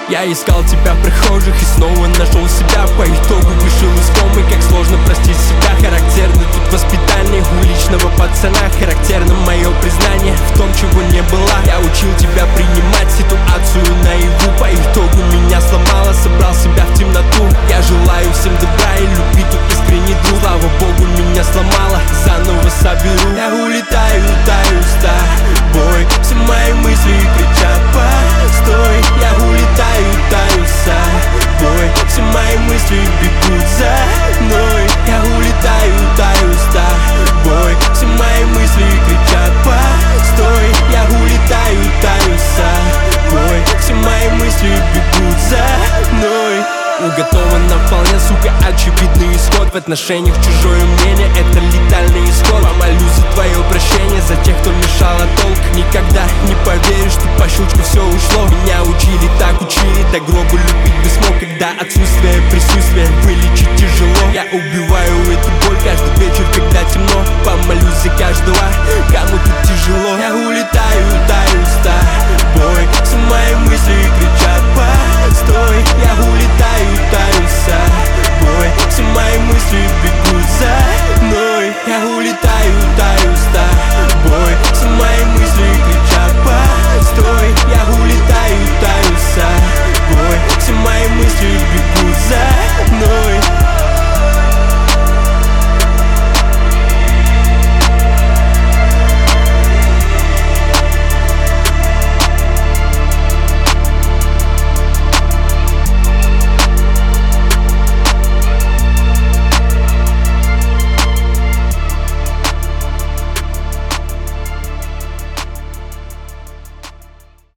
Я искал тебя в прихожих и снова нашел себя. По итогу вышел из комы, как сложно простить себя. Характерно тут воспитание уличного пацана. Характерно мое признание в том, чего не было. Я учил тебя принимать ситуацию наяву. По итогу меня сломало, собрал себя в темноту. Я желаю всем добра и любви, тут искренний друг. Слава богу, меня сломало, заново соберу. Я улетаю, таю с тобой. Все мои мысли кричат: постой. Я улетаю, таю с собой. Все мои мысли бегут за мной. Я улетаю, таю с тобой. Все мои мысли кричат: постой. Я улетаю, таю с собой. Все мои мысли бегут за мной. Уготовано вполне, сука, очевидный исход. В отношениях чужое мнение — это летальный исход. Помолюсь за твое прощение, за тех, кто мешал, а толк никогда не поверишь, что по щелчку все ушло. Меня учили, так учили, до гроба любить бы смог. Когда отсутствие присутствия вылечить тяжело. Я убиваю эту боль каждый вечер, когда темно. Помолюсь за каждого, кому тут тяжело. Я улетаю.